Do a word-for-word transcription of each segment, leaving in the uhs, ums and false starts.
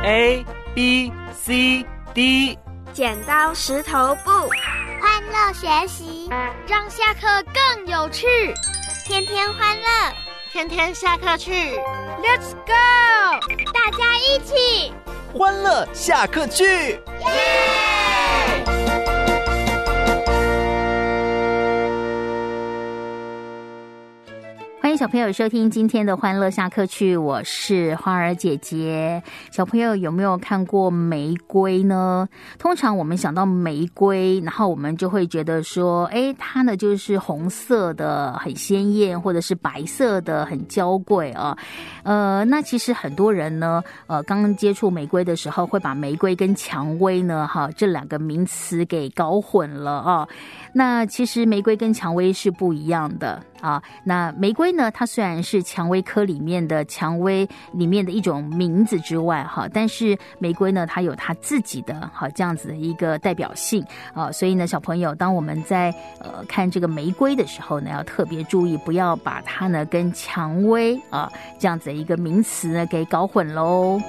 A B C D。 剪刀石头布， 欢乐学习， 让下课更有趣。 天天欢乐， 天天下课去 Let's go！ 大家一起欢乐下课去，耶！ 欢迎小朋友收听今天的欢乐下课去，我是花儿姐姐。小朋友有没有看过玫瑰呢？通常我们想到玫瑰，然后我们就会觉得说，哎，它呢就是红色的很鲜艳，或者是白色的很娇贵啊。呃，那其实很多人呢，呃，刚刚接触玫瑰的时候，会把玫瑰跟蔷薇呢，哈，这两个名词给搞混了啊。那其实玫瑰跟蔷薇是不一样的啊。那玫瑰呢，它虽然是蔷薇科里面的蔷薇里面的一种名字之外哈，但是玫瑰呢，它有它自己的哈这样子的一个代表性啊。所以呢，小朋友，当我们在呃看这个玫瑰的时候呢，要特别注意，不要把它呢跟蔷薇啊这样子的一个名词呢给搞混喽。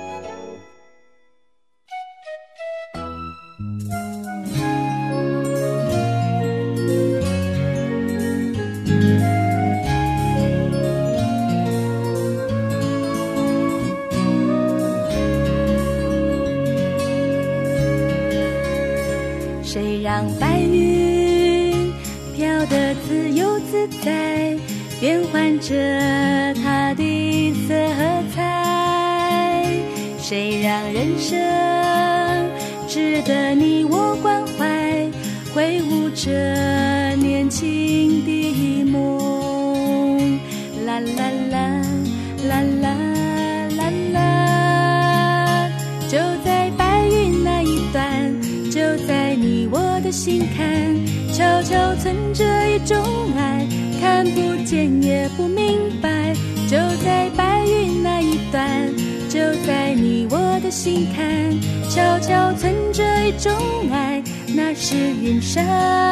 谁让白云飘得自由自在，变换着它的色和彩？谁让人生值得你我关怀，挥舞着年轻的梦？啦啦啦啦啦啦啦，就在白云那一端，就在你我的心坎，悄悄存着一种爱，看不见也不明白。就在白云那一端，就在你我的心坎，悄悄存着一种爱，那是云上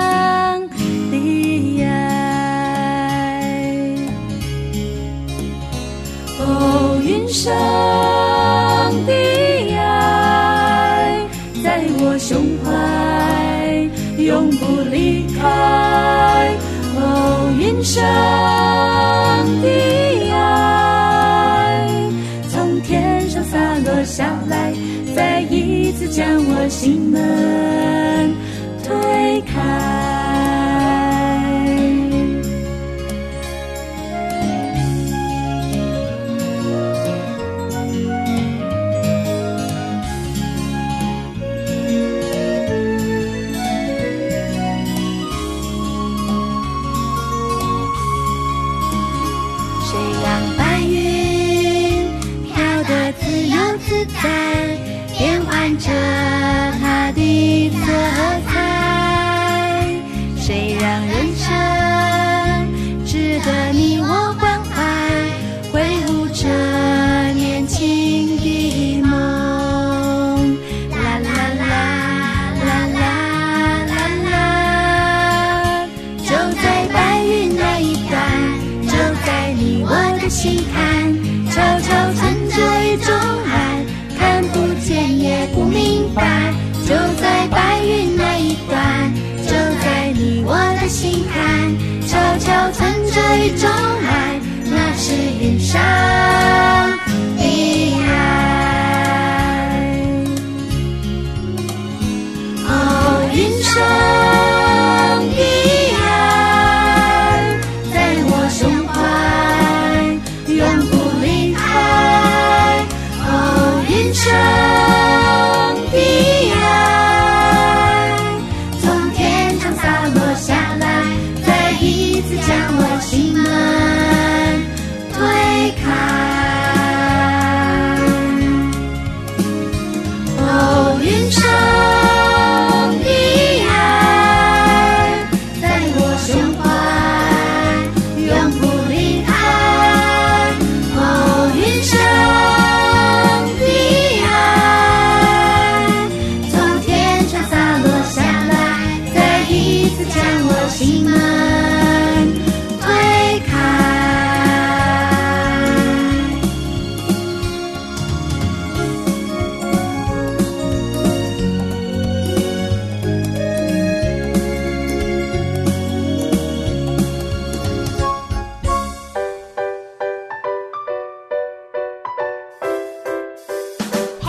的爱。哦，云上的爱在我胸怀永不离开。哦，云上的爱从天上洒落下来，再一次将我心门推开。变换着它的色和彩，谁让人生值得你我关怀，挥舞着年轻的梦？啦啦啦啦啦啦啦，就在白云那一端，就在你我的心坎，悄悄存着一种爱，看不见也不明白。就在白云那一端，就在你我的心坎，悄悄存着一种爱，那是云上的爱。哦，云上的爱在我胸怀永不离开。哦，云上的爱从天上洒落下来，再一次将我心门推开。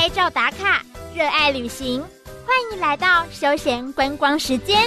拍照打卡，热爱旅行，欢迎来到休闲观光时间。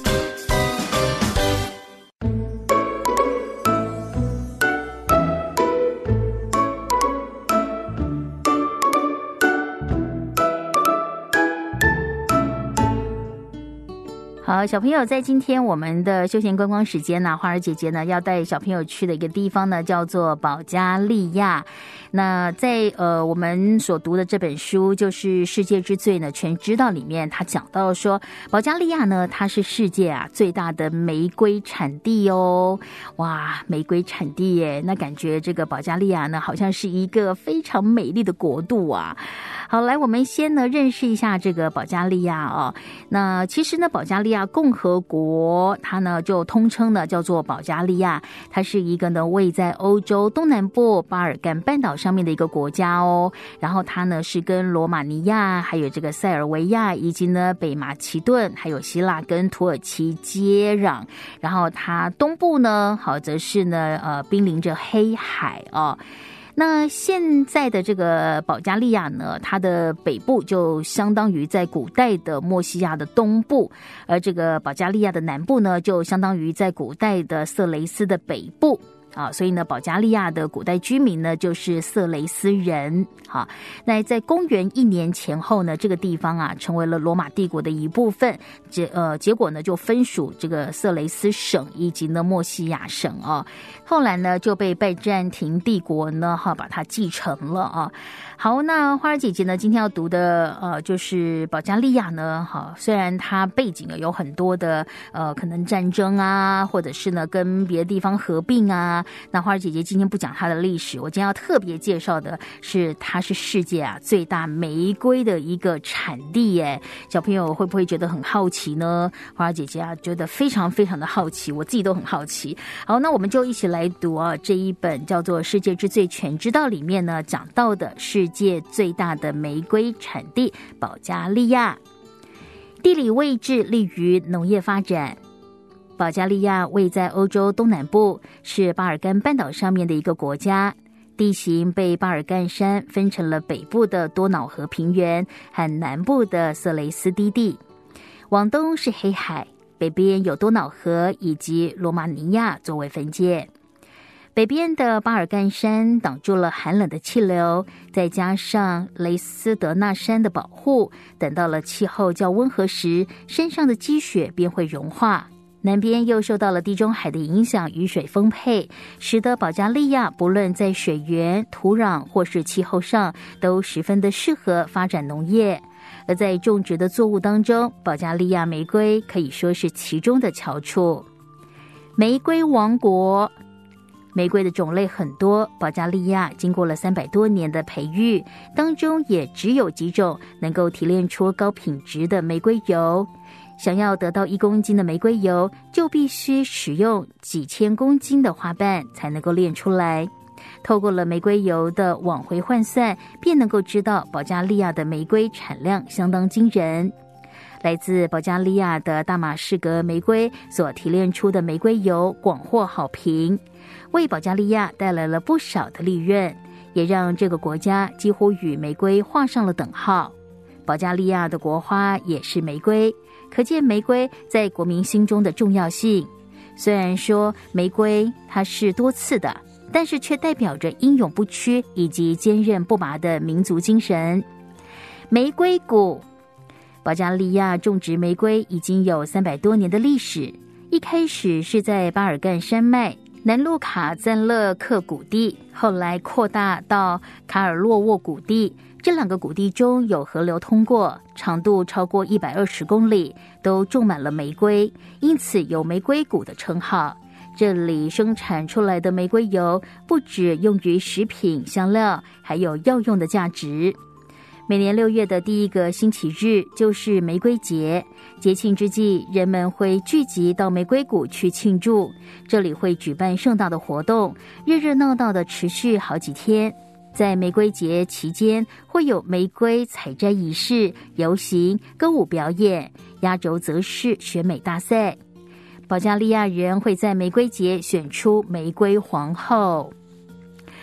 好，小朋友，在今天我们的休闲观光时间呢，花儿姐姐呢要带小朋友去的一个地方呢，叫做保加利亚。那在呃我们所读的这本书就是《世界之最呢全知道》里面，他讲到说，保加利亚呢，它是世界啊最大的玫瑰产地哦。哇，玫瑰产地耶，那感觉这个保加利亚呢，好像是一个非常美丽的国度啊。好，来，我们先呢认识一下这个保加利亚哦。那其实呢，保加利亚共和国它呢就通称呢叫做保加利亚，它是一个呢位在欧洲东南部巴尔干半岛上面的一个国家哦。然后它呢是跟罗马尼亚、还有这个塞尔维亚以及呢北马其顿、还有希腊跟土耳其接壤。然后它东部呢，好则是呢呃濒临着黑海哦。那现在的这个保加利亚呢，它的北部就相当于在古代的墨西亚的东部，而这个保加利亚的南部呢，就相当于在古代的色雷斯的北部。啊，所以呢，保加利亚的古代居民呢就是色雷斯人。好，那在公元一年前后呢，这个地方啊成为了罗马帝国的一部分。结呃结果呢就分属这个色雷斯省以及呢墨西亚省啊。后来呢就被拜占庭帝国呢哈把它继承了啊。好，那花儿姐姐呢今天要读的呃就是保加利亚呢，好，虽然它背景有很多的呃可能战争啊，或者是呢跟别的地方合并啊。那花儿姐姐今天不讲它的历史，我今天要特别介绍的是它是世界啊最大玫瑰的一个产地耶。小朋友会不会觉得很好奇呢？花儿姐姐啊觉得非常非常的好奇，我自己都很好奇。好，那我们就一起来读啊这一本叫做《世界之最全知道》里面呢讲到的世界最大的玫瑰产地保加利亚。地理位置利于农业发展。保加利亚位在欧洲东南部，是巴尔干半岛上面的一个国家。地形被巴尔干山分成了北部的多瑙河平原和南部的色雷斯低地。往东是黑海，北边有多瑙河以及罗马尼亚作为分界。北边的巴尔干山挡住了寒冷的气流，再加上雷斯德纳山的保护，等到了气候较温和时，山上的积雪便会融化。南边又受到了地中海的影响，雨水丰沛，使得保加利亚不论在水源、土壤或是气候上都十分的适合发展农业。而在种植的作物当中，保加利亚玫瑰可以说是其中的翘楚。玫瑰王国，玫瑰的种类很多，保加利亚经过了三百多年的培育，当中也只有几种能够提炼出高品质的玫瑰油。想要得到一公斤的玫瑰油，就必须使用几千公斤的花瓣才能够炼出来。透过了玫瑰油的往回换算，便能够知道保加利亚的玫瑰产量相当惊人。来自保加利亚的大马士革玫瑰所提炼出的玫瑰油广获好评，为保加利亚带来了不少的利润，也让这个国家几乎与玫瑰画上了等号。保加利亚的国花也是玫瑰，可见玫瑰在国民心中的重要性。虽然说玫瑰它是多刺的，但是却代表着英勇不屈以及坚韧不拔的民族精神。玫瑰谷，保加利亚种植玫瑰已经有三百多年的历史。一开始是在巴尔干山脉南路卡赞勒克谷地，后来扩大到卡尔洛沃谷地。这两个谷地中有河流通过，长度超过一百二十公里，都种满了玫瑰，因此有玫瑰谷的称号。这里生产出来的玫瑰油不只用于食品、香料，还有药用的价值。每年六月的第一个星期日就是玫瑰节，节庆之际，人们会聚集到玫瑰谷去庆祝。这里会举办盛大的活动，热热闹闹的持续好几天。在玫瑰节期间，会有玫瑰采摘仪式、游行、歌舞表演，压轴则是选美大赛。保加利亚人会在玫瑰节选出玫瑰皇后。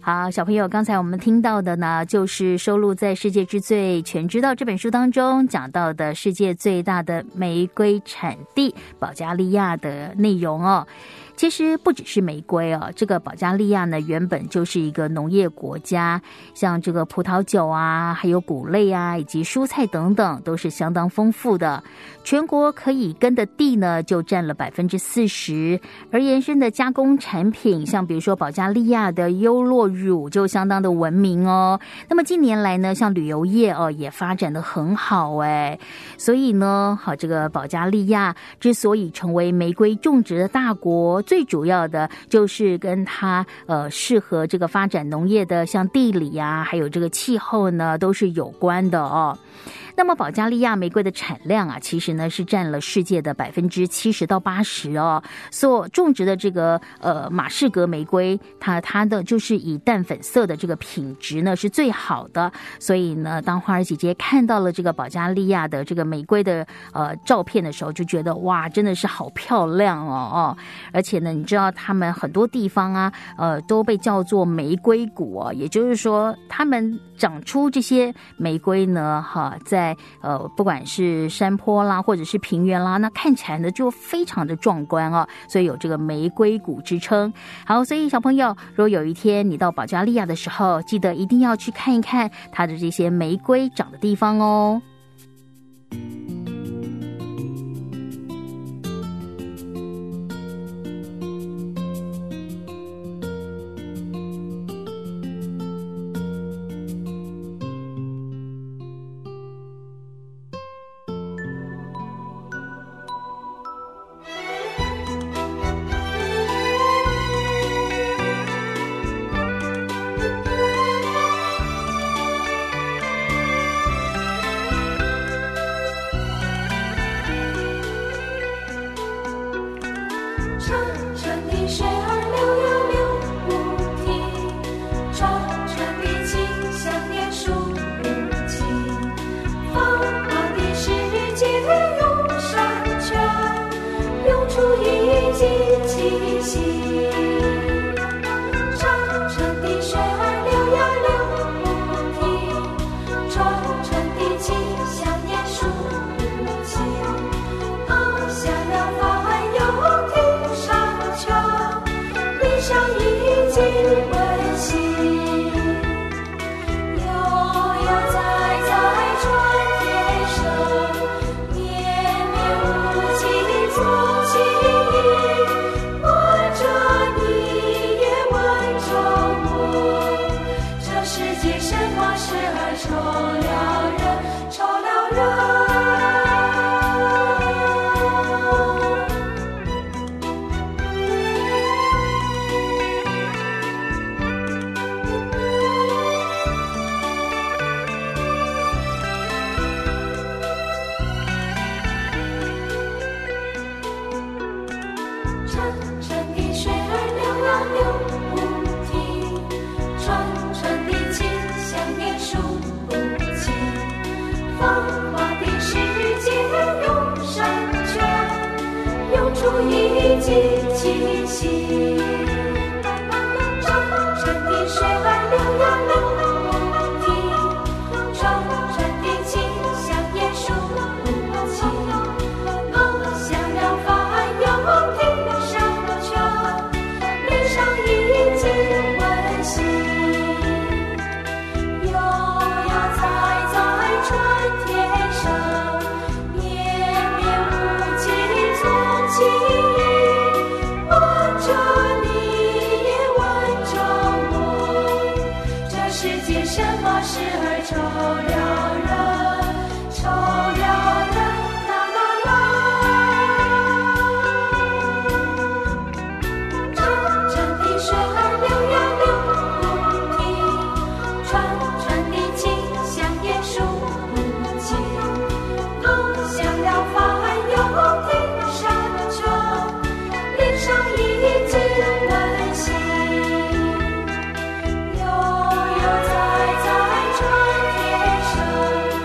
好，小朋友，刚才我们听到的呢，就是收录在《世界之最全知道》这本书当中讲到的世界最大的玫瑰产地保加利亚的内容哦。其实不只是玫瑰哦，这个保加利亚呢原本就是一个农业国家，像这个葡萄酒啊，还有谷类啊，以及蔬菜等等都是相当丰富的。全国可以耕的地呢就占了百分之四十，而延伸的加工产品，像比如说保加利亚的优酪乳就相当的闻名哦。那么近年来呢，像旅游业哦也发展得很好哎，所以呢，好这个保加利亚之所以成为玫瑰种植的大国，最主要的就是跟它呃适合这个发展农业的像地理啊，还有这个气候呢都是有关的哦。那么保加利亚玫瑰的产量啊，其实呢是占了世界的百分之七十到八十哦。所种植的这个呃马士革玫瑰，它它的就是以淡粉色的这个品质呢是最好的。所以呢，当花儿姐姐看到了这个保加利亚的这个玫瑰的呃照片的时候，就觉得哇，真的是好漂亮哦哦！而且呢，你知道他们很多地方啊，呃都被叫做玫瑰谷哦，也就是说，他们长出这些玫瑰呢，哈，在呃，不管是山坡啦，或者是平原啦，那看起来呢就非常的壮观哦，所以有这个玫瑰谷之称。好，所以小朋友，如果有一天你到保加利亚的时候，记得一定要去看一看它的这些玫瑰长的地方哦。 悠悠哉哉春天生。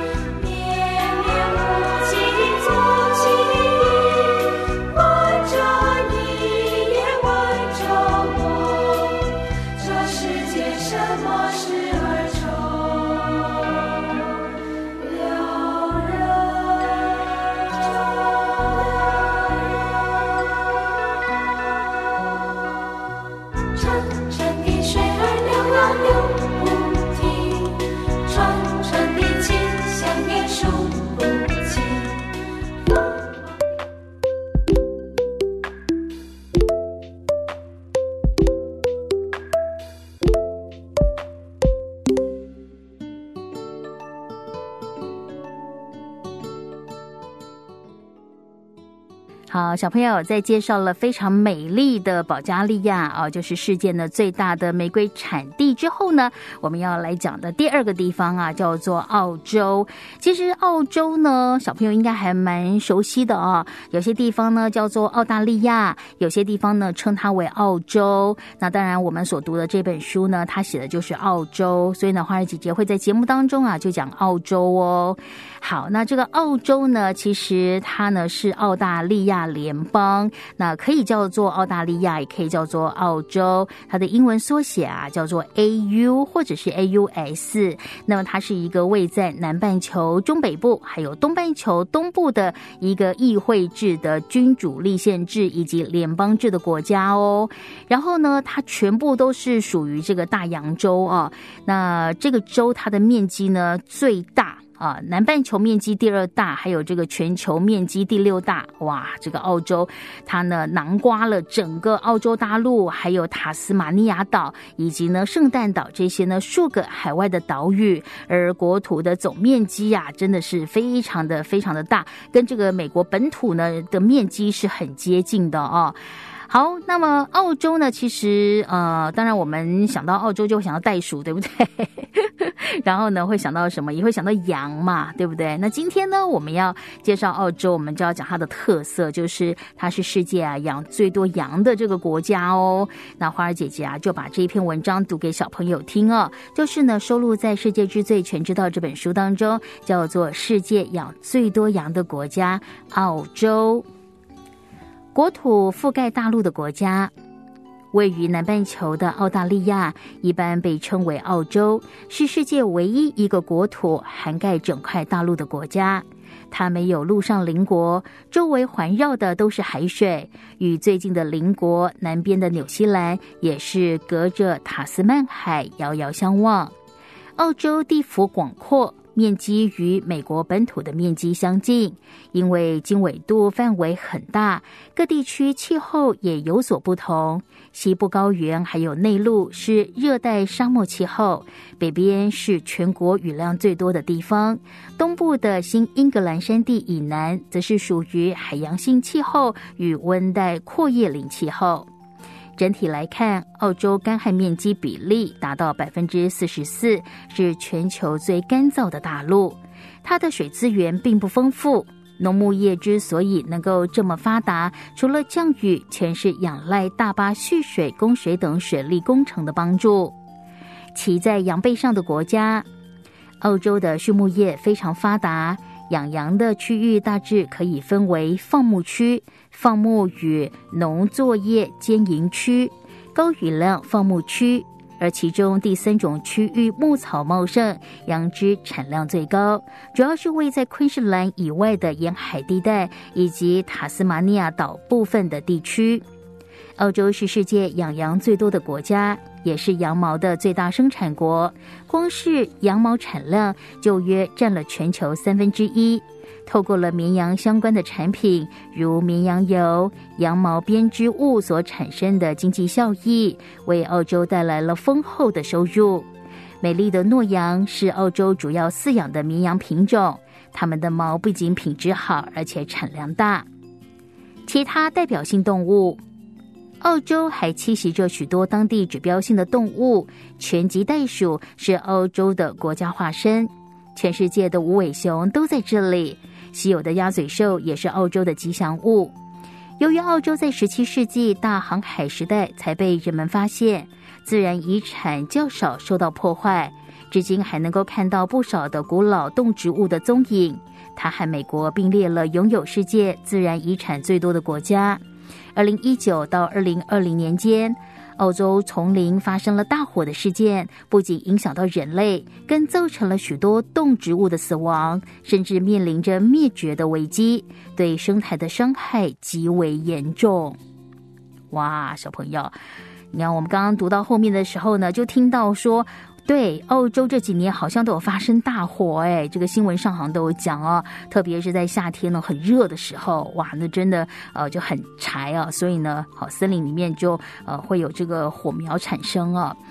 好，小朋友在介绍了非常美丽的保加利亚啊，就是世界呢最大的玫瑰产地之后呢，我们要来讲的第二个地方啊，叫做澳洲。其实澳洲呢，小朋友应该还蛮熟悉的啊。有些地方呢叫做澳大利亚，有些地方呢称它为澳洲。那当然，我们所读的这本书呢，它写的就是澳洲，所以呢，花儿姐姐会在节目当中啊就讲澳洲哦。好，那这个澳洲呢，其实它呢是澳大利亚联邦，那可以叫做澳大利亚，也可以叫做澳洲。它的英文缩写啊叫做 A U 或者是 A U S。那么它是一个位在南半球中北部还有东半球东部的一个议会制的君主立宪制以及联邦制的国家哦。然后呢，它全部都是属于这个大洋洲啊。那这个州它的面积呢最大啊，南半球面积第二大，还有这个全球面积第六大。哇，这个澳洲它呢囊括了整个澳洲大陆，还有塔斯马尼亚岛以及呢圣诞岛这些呢数个海外的岛屿，而国土的总面积啊真的是非常的非常的大，跟这个美国本土呢的面积是很接近的哦。好，那么澳洲呢，其实呃，当然我们想到澳洲就会想到袋鼠，对不对？然后呢，会想到什么？也会想到羊嘛，对不对？那今天呢，我们要介绍澳洲，我们就要讲它的特色，就是它是世界啊养最多羊的这个国家哦。那花儿姐姐啊，就把这一篇文章读给小朋友听哦，就是呢，收录在《世界之最全知道》这本书当中，叫做《世界养最多羊的国家——澳洲》。国土覆盖大陆的国家，位于南半球的澳大利亚一般被称为澳洲，是世界唯一一个国土涵盖整块大陆的国家。它没有陆上邻国，周围环绕的都是海水，与最近的邻国南边的纽西兰也是隔着塔斯曼海遥遥相望。澳洲地幅广阔，面积与美国本土的面积相近，因为经纬度范围很大，各地区气候也有所不同。西部高原还有内陆是热带沙漠气候，北边是全国雨量最多的地方，东部的新英格兰山地以南则是属于海洋性气候与温带阔叶林气候。整体来看，澳洲干旱面积比例达到 百分之四十四， 是全球最干燥的大陆。它的水资源并不丰富，农牧业之所以能够这么发达，除了降雨，全是仰赖大巴蓄水、供水等水利工程的帮助。骑在羊背上的国家，澳洲的畜牧业非常发达，养羊的区域大致可以分为放牧区、放牧与农作业兼营区、高雨量放牧区，而其中第三种区域牧草茂盛，羊只产量最高，主要是位在昆士兰以外的沿海地带以及塔斯马尼亚岛部分的地区。澳洲是世界养羊最多的国家，也是羊毛的最大生产国，光是羊毛产量就约占了全球三分之一。透过了绵羊相关的产品，如绵羊油、羊毛编织物所产生的经济效益，为澳洲带来了丰厚的收入。美丽的诺羊是澳洲主要饲养的绵羊品种，它们的毛不仅品质好，而且产量大。其他代表性动物，澳洲还栖息着许多当地指标性的动物，拳击袋鼠是澳洲的国家化身，全世界的无尾熊都在这里，稀有的鸭嘴兽也是澳洲的吉祥物。由于澳洲在十七世纪大航海时代才被人们发现，自然遗产较少受到破坏，至今还能够看到不少的古老动植物的踪影。它和美国并列了拥有世界自然遗产最多的国家。二零一九到二零二零年间，澳洲丛林发生了大火的事件，不仅影响到人类，更造成了许多动植物的死亡，甚至面临着灭绝的危机，对生态的伤害极为严重。哇，小朋友，你看我们刚刚读到后面的时候呢，就听到说对，澳洲这几年好像都有发生大火，哎，这个新闻上好像都有讲哦，特别是在夏天呢很热的时候，哇，那真的呃就很柴啊，所以呢，好森林里面就呃会有这个火苗产生啊。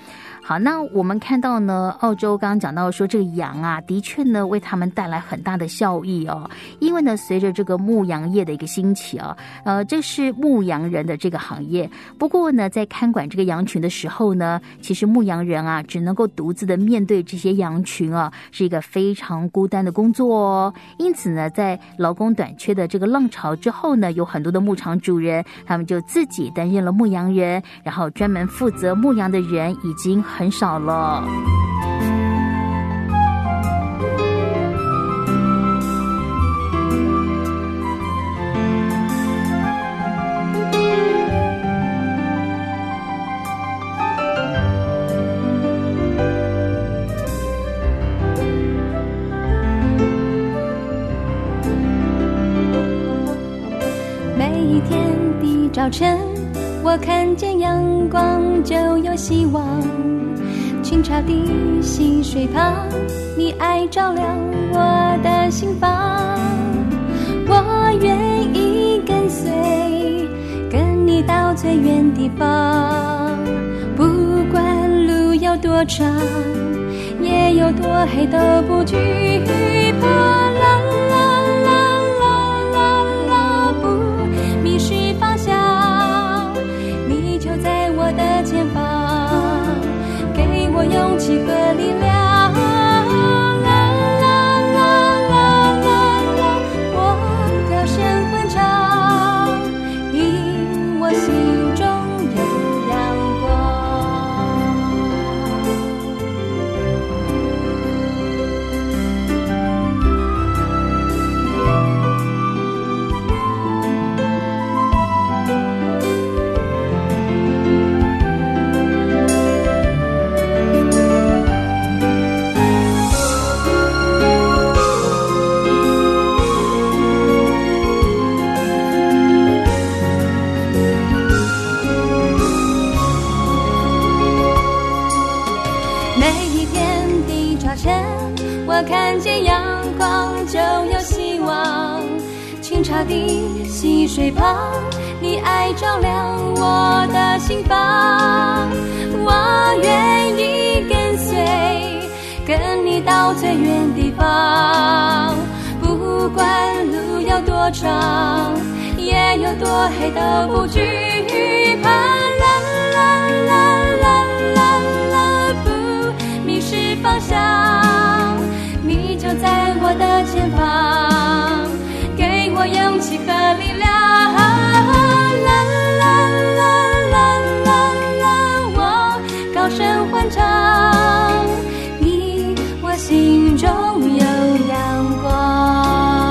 好，那我们看到呢，澳洲刚刚讲到说这个羊啊，的确呢为他们带来很大的效益哦。因为呢，随着这个牧羊业的一个兴起啊，呃，这是牧羊人的这个行业。不过呢，在看管这个羊群的时候呢，其实牧羊人啊，只能够独自的面对这些羊群啊，是一个非常孤单的工作哦。因此呢，在劳工短缺的这个浪潮之后呢，有很多的牧场主人，他们就自己担任了牧羊人，然后专门负责牧羊的人已经很少了。 每一天的早晨，我看见阳光就有希望。清澈的溪水旁，你爱照亮我的心房。我愿意跟随，跟你到最远地方。不管路有多长，也有多黑，都不惧怕。啦啦啦啦啦啦，不迷失方向，你就在我的前方，给我勇气和力量。啦啦啦啦啦啦，我高声欢唱，因我心中有阳我看见阳光就有希望。清澈的溪水旁，你爱照亮我的心房。我愿意跟随，跟你到最远地方。不管路有多长，也有多黑，都不惧怕。啦啦啦啦啦啦，不迷失方向，你就在我的前方，给我勇气和力量。啦啦啦啦啦啦，我高声欢唱，因我心中有阳光。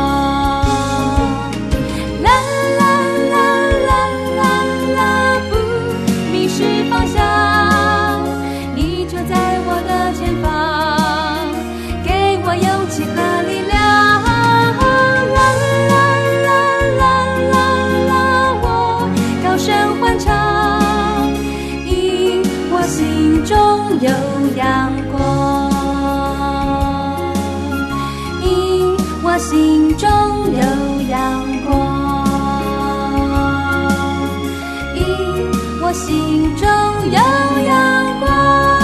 啦啦啦啦啦啦，不迷失方向，你就在我的前方，给我勇气和力量。啦啦啦啦啦啦，我高声欢唱，因我心中有阳光，因我心中有阳光，因我心中有阳光。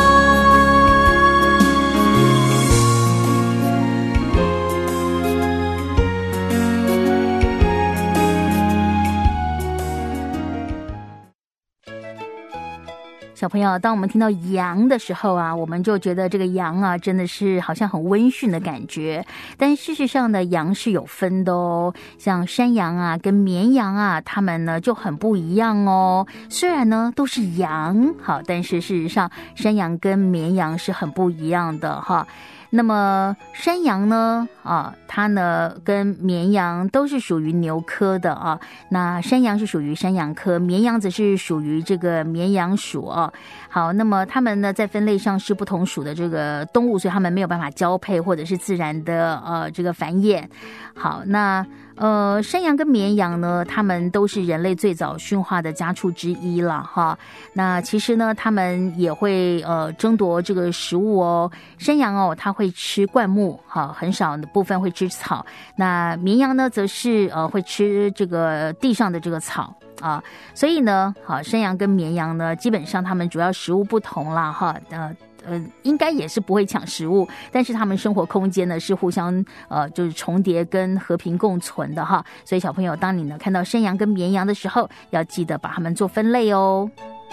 小朋友，当我们听到羊的时候啊，我们就觉得这个羊啊真的是好像很温驯的感觉，但事实上呢，羊是有分的哦。像山羊啊跟绵羊啊，它们呢就很不一样哦。虽然呢都是羊，好，但是事实上山羊跟绵羊是很不一样的哈。那么山羊呢啊，它呢跟绵羊都是属于牛科的啊。那山羊是属于山羊科，绵羊则是属于这个绵羊属啊。好，那么它们呢在分类上是不同属的这个动物，所以它们没有办法交配或者是自然的呃这个繁衍。好，那呃山羊跟绵羊呢，它们都是人类最早驯化的家畜之一了哈。那其实呢，它们也会呃争夺这个食物哦。山羊哦，它会吃灌木，哈，很少的部分会吃吃草，那绵羊呢则是呃会吃这个地上的这个草啊，所以呢，好，山羊跟绵羊呢，基本上它们主要食物不同啦，哈，呃呃，应该也是不会抢食物，但是它们生活空间呢是互相呃就是重叠跟和平共存的哈。所以小朋友，当你呢看到山羊跟绵羊的时候，要记得把它们做分类哦。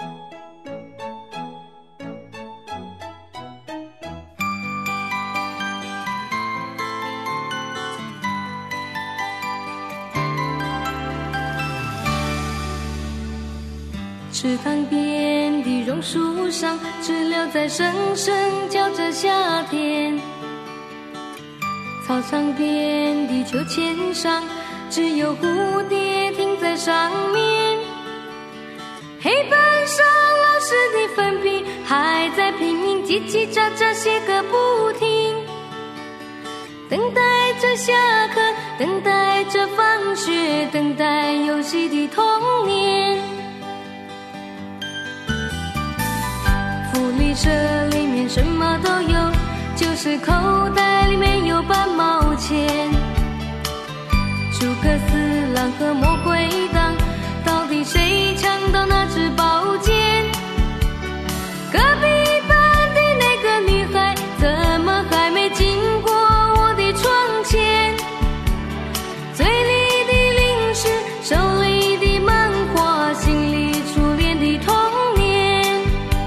池塘边的榕树上，知了在声声叫着夏天。草场边的秋千上，只有蝴蝶停在上面。黑板上老师的粉笔还在拼命叽叽喳喳写个不停，等待着下课，等待着放学，等待游戏的童年。福利社里面什么都有，就是口袋里面有半毛钱。诸葛四郎和魔鬼党，到底谁抢到那支宝剑？隔壁班的那个女孩，怎么还没经过我的窗前？嘴里的零食，手里的漫画，心里初恋的童年。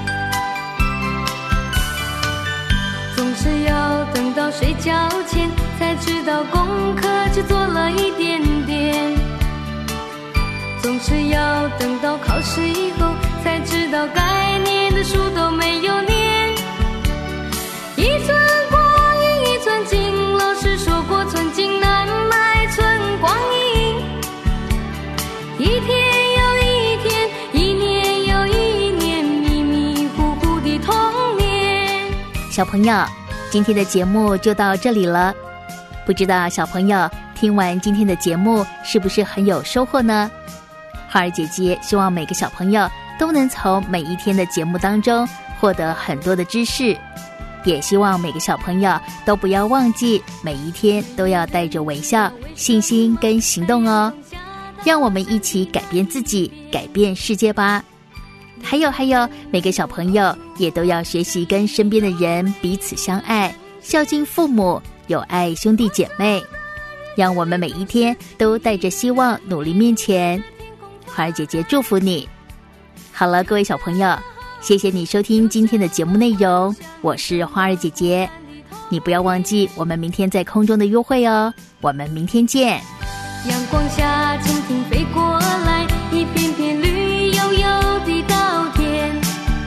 总是要等到睡觉前，才知道功课只做了一点点。总是要等到考试以后，才知道该念的书都没有念。一寸光阴一寸金，老师说过寸金难买寸光阴。一天又一天，一年又一年，迷迷糊糊的童年。 小朋友，今天的节目就到这里了。不知道小朋友听完今天的节目是不是很有收获呢？花儿姐姐希望每个小朋友都能从每一天的节目当中获得很多的知识，也希望每个小朋友都不要忘记每一天都要带着微笑、信心跟行动哦。让我们一起改变自己，改变世界吧。还有还有，每个小朋友也都要学习跟身边的人彼此相爱，孝敬父母，有爱兄弟姐妹。让我们每一天都带着希望努力面前。花儿姐姐祝福你。好了，各位小朋友，谢谢你收听今天的节目内容，我是花儿姐姐。你不要忘记我们明天在空中的约会哦，我们明天见。 阳光下蜻蜓飞过来，一片片绿油油的稻田。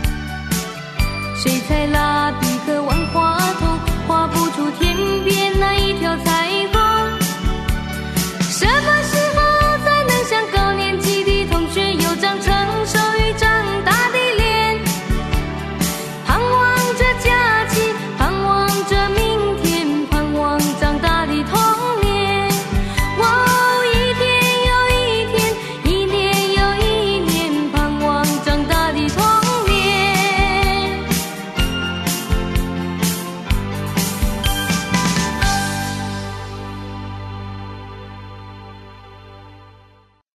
水彩蜡笔和万花筒画不出天边那